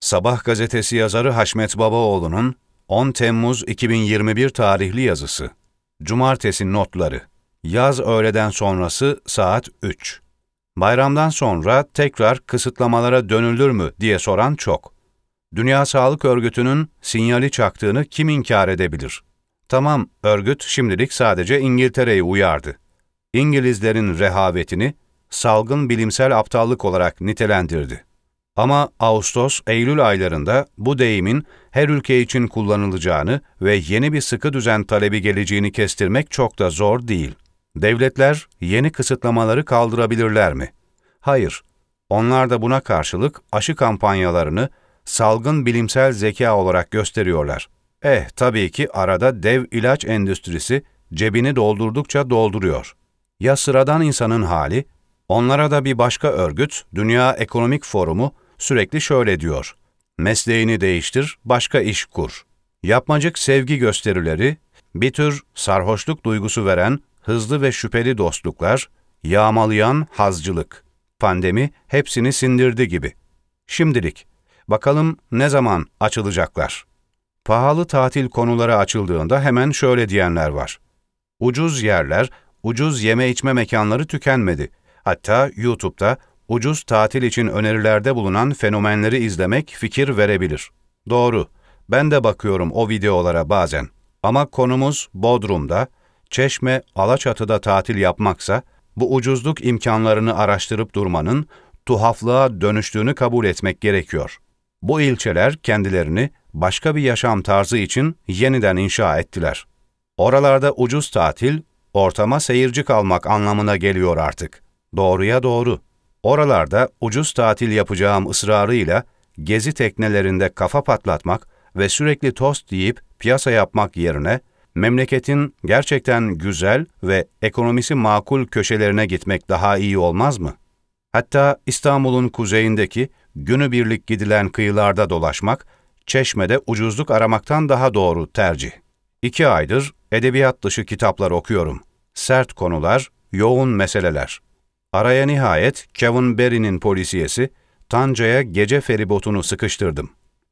Sabah gazetesi yazarı Haşmet Babaoğlu'nun 10 Temmuz 2021 tarihli yazısı. Cumartesi notları. Yaz öğleden sonrası saat 3. Bayramdan sonra tekrar kısıtlamalara dönülür mü diye soran çok. Dünya Sağlık Örgütü'nün sinyali çaktığını kim inkar edebilir? Tamam, örgüt şimdilik sadece İngiltere'yi uyardı. İngilizlerin rehavetini salgın bilimsel aptallık olarak nitelendirdi. Ama Ağustos-Eylül aylarında bu deyimin her ülke için kullanılacağını ve yeni bir sıkı düzen talebi geleceğini kestirmek çok da zor değil. Devletler yeni kısıtlamaları kaldırabilirler mi? Hayır. Onlar da buna karşılık aşı kampanyalarını salgın bilimsel zeka olarak gösteriyorlar. Tabii ki arada dev ilaç endüstrisi cebini doldurdukça dolduruyor. Ya sıradan insanın hali? Onlara da bir başka örgüt, Dünya Ekonomik Forumu, sürekli şöyle diyor: mesleğini değiştir, başka iş kur. Yapmacık sevgi gösterileri, bir tür sarhoşluk duygusu veren hızlı ve şüpheli dostluklar, yağmalayan hazcılık. Pandemi hepsini sindirdi gibi. Şimdilik. Bakalım ne zaman açılacaklar? Pahalı tatil konuları açıldığında hemen şöyle diyenler var: ucuz yerler, ucuz yeme içme mekanları tükenmedi. Hatta YouTube'da ucuz tatil için önerilerde bulunan fenomenleri izlemek fikir verebilir. Doğru, ben de bakıyorum o videolara bazen. Ama konumuz Bodrum'da, Çeşme, Alaçatı'da tatil yapmaksa, bu ucuzluk imkanlarını araştırıp durmanın tuhaflığa dönüştüğünü kabul etmek gerekiyor. Bu ilçeler kendilerini başka bir yaşam tarzı için yeniden inşa ettiler. Oralarda ucuz tatil, ortama seyirci kalmak anlamına geliyor artık. Doğruya doğru. Oralarda ucuz tatil yapacağım ısrarıyla gezi teknelerinde kafa patlatmak ve sürekli tost yiyip piyasa yapmak yerine memleketin gerçekten güzel ve ekonomisi makul köşelerine gitmek daha iyi olmaz mı? Hatta İstanbul'un kuzeyindeki günübirlik gidilen kıyılarda dolaşmak, Çeşme'de ucuzluk aramaktan daha doğru tercih. 2 aydır edebiyat dışı kitaplar okuyorum. Sert konular, yoğun meseleler. Araya nihayet Kevin Barry'nin polisiyesi, Tanca'ya gece feribotunu sıkıştırdım.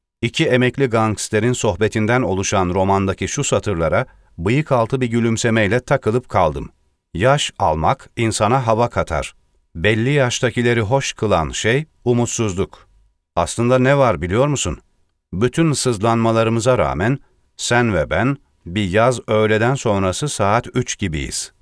2 emekli gangsterin sohbetinden oluşan romandaki şu satırlara bıyık altı bir gülümsemeyle takılıp kaldım. Yaş almak insana hava katar. Belli yaştakileri hoş kılan şey umutsuzluk. Aslında ne var biliyor musun? Bütün sızlanmalarımıza rağmen sen ve ben bir yaz öğleden sonrası saat 3 gibiyiz.